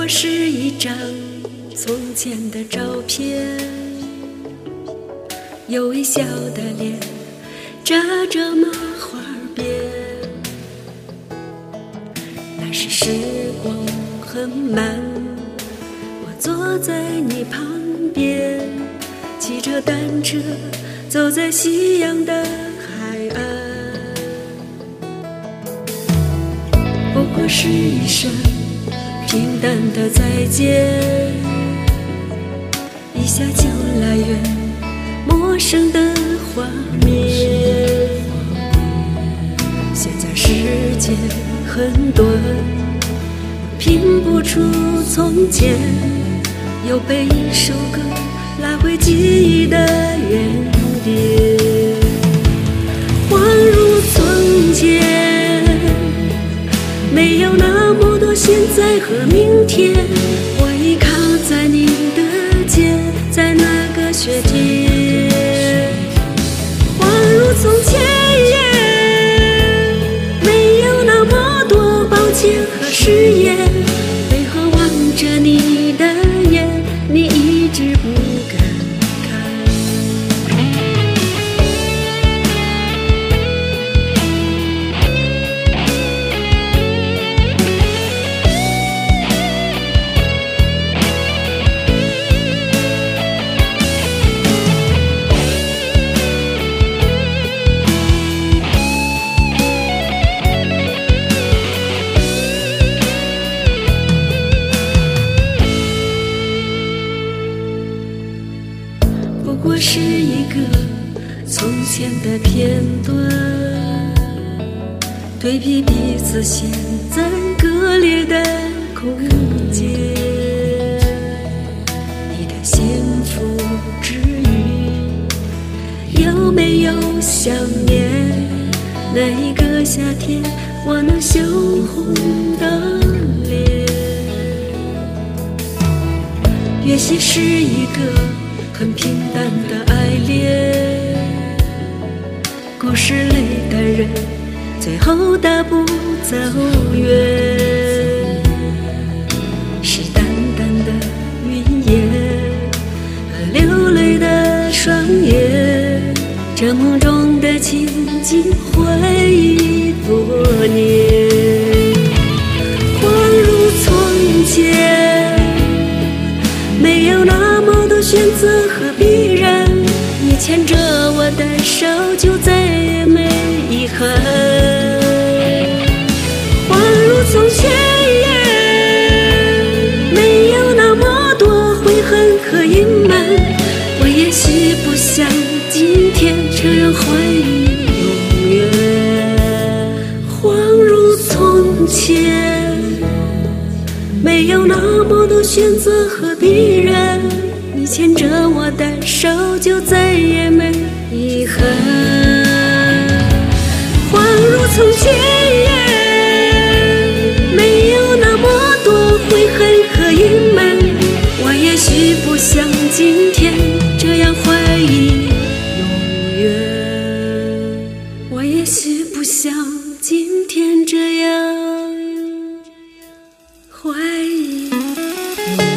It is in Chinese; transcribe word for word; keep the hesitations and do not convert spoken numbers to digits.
过是一张从前的照片，有微笑的脸扎着麻花辫。那时时光很慢，我坐在你旁边，骑着单车走在夕阳的海岸。不过是一声平淡的再见，一下就来远陌生的画面。现在时间很短，拼不出从前，又被一首歌拉回记忆的原点。恍如从前，没有那么多现在和明天，我依靠在你的肩，在那个雪天。恍如从前，没有那么多抱歉和誓言，为何望着你的眼，你一直不敢看。不过是一个从前的片段，对比彼此现在割裂的空间。你的幸福之余，有没有想念那一个夏天我那羞红的脸？也许是一个很平淡的爱恋，故事里的人最后大步走远，是淡淡的云烟和流泪的双眼，这梦中的情景回忆多年。恍如从前，没有那么多选择和必然，你牵着我的手就再也没遗憾。恍如从前，没有那么多悔恨和隐瞒，我也许不像今天这样怀疑永远。恍如从前，没有那么多选择和必然，你牵着我的手就再也没遗憾。恍如从前，没有那么多悔恨和隐瞒，我也许不像今天这样怀疑永远，我也许不像今天这样怀疑永远。